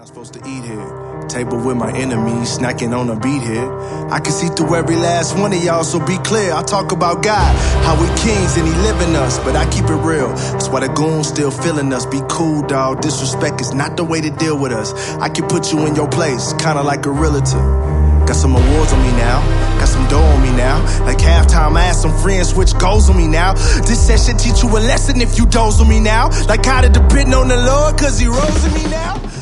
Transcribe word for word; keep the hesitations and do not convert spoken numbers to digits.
Not supposed to eat here. Table with my enemies, snacking on a beat here. I can see through every last one of y'all, so be clear. I talk about God, how we kings and he live in us, but I keep it real. That's why the goons still feeling us. Be cool, dawg. Disrespect is not the way to deal with us. I can put you in your place, kinda like a realtor. Got some awards on me now, got some dough on me now. Like halftime, I asked some friends switch goals on me now. This session teach you a lesson if you doze on me now. Like how to depend on the Lord, cause he rose in me now.